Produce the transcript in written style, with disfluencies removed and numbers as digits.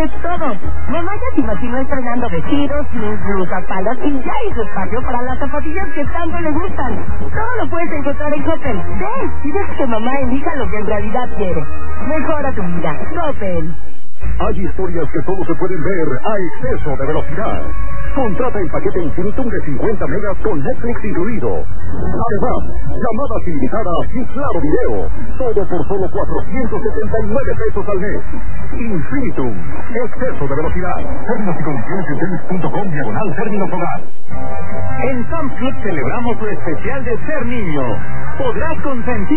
es todo. Mamá ya se imaginó estrenando vestidos, blusas, faldas y ya hizo espacio para las zapatillas que tanto le gustan. Todo lo puedes encontrar en Coppel. Ven y deja que mamá elija lo que en realidad quiere. Mejora tu vida. Coppel. Hay historias que solo se pueden ver a exceso de velocidad. Contrata el paquete Infinitum de 50 megas con Netflix incluido. Además, llamadas ilimitadas y claro video. Todo por solo 479 pesos al mes. Infinitum. Exceso de velocidad. Términos y condiciones en tenis.com/términos hogar. En Sam's Club celebramos lo especial de ser niño. Podrás consentir